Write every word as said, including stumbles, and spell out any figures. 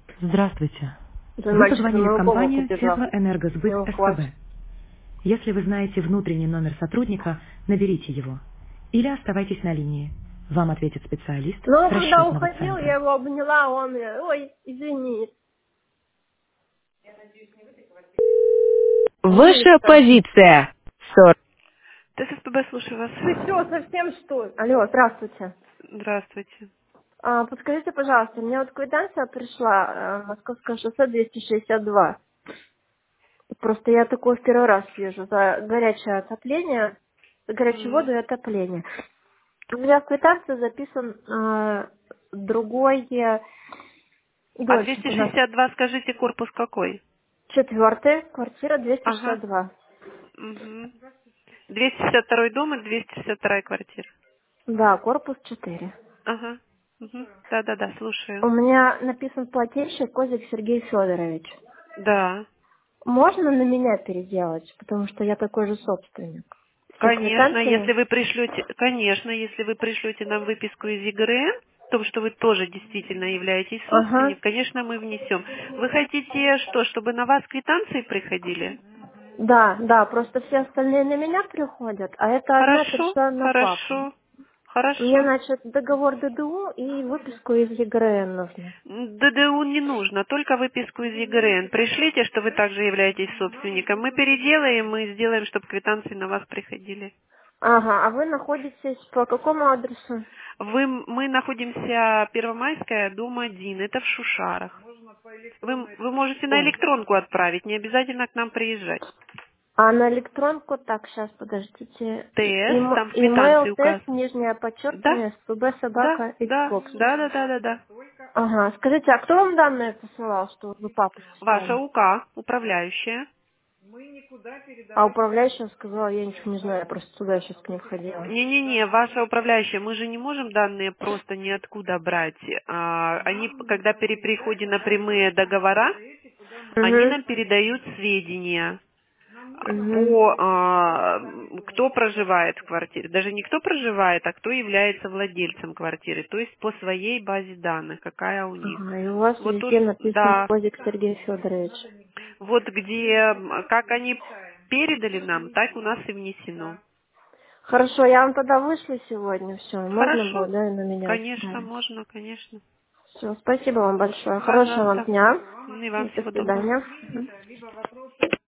Здравствуйте. Этот Вы мальчик за позвонили в мою голову компанию побежал. Теплоэнергосбыт Его хватит. СПБ. Если вы знаете внутренний номер сотрудника, наберите его. Или оставайтесь на линии. Вам ответит специалист Но с он когда расчетного уходил, я центра. его обняла, он мне, ой, извини. Ваша Умница. позиция. сорок. ТССПБ, слушаю вас. Ты что, совсем что ли? Алло, здравствуйте. Здравствуйте. А, подскажите, пожалуйста, мне вот квитанция пришла, э, Московское шоссе двести шестьдесят два. Просто я такое в первый раз вижу за горячее отопление, за горячую М. воду и отопление. У меня в квитанции записан э, другой, э, А дольше двести у нас шестьдесят два, скажите, корпус какой? четвертый, квартира двести шестьдесят Ага. два. Угу. двести шестьдесят второй дом и двести шестьдесят вторая квартира. Да, корпус четыре. Ага. Угу. Да-да-да, У слушаю. меня написан плательщик Козик Сергей Федорович. Да. Можно на меня переделать, потому что я такой же собственник. Все Конечно, если квитанции. вы пришлете, конечно, если вы пришлете нам выписку из ЕГРН, о том, что вы тоже действительно являетесь Ага. собственником, конечно, мы внесем. Вы хотите что, чтобы на вас квитанции приходили? Да, да, просто все остальные на меня приходят, а это одна Хорошо, пришла на папу. хорошо, Мне, хорошо. значит, договор ДДУ и выписку из ЕГРН нужно. ДДУ не нужно, только выписку из ЕГРН. Пришлите, что вы также являетесь собственником. Мы переделаем, мы сделаем, чтобы квитанции на вас приходили. Ага, а вы находитесь по какому адресу? Вы, мы находимся Первомайская, дом один, это в Шушарах. Вы, вы можете на Ой. электронку отправить, не обязательно к нам приезжать. А на электронку, так, сейчас, подождите. ТС, Им- там в квитанции Email тест, указ. нижнее Да, подчеркивание, спб да, собака да, xbox. да, да, да, да, да. Ага, скажите, а кто вам данные посылал, что вы папу Ваша списали? УК, управляющая. А управляющая сказала, я ничего не знаю, я просто туда сейчас не входила. Не-не-не, ваша управляющая, мы же не можем данные просто ниоткуда брать. А, они, когда при приходе на прямые договора, они Угу, нам передают сведения угу. по а, кто проживает в квартире. Даже не кто проживает, а кто является владельцем квартиры. То есть по своей базе данных, какая у них. Ага, и у вас Вот тут, везде написан да, Козик Сергей Федорович. вот где, м, как они передали нам, так у нас и внесено. Хорошо, я вам тогда вышлю сегодня, все, можно Хорошо. будет, да, и на меня Конечно, отправить. можно, конечно. Все, спасибо вам большое, хорошего вам Пожалуйста. дня, И и вам до всего доброго. свидания. Мгм.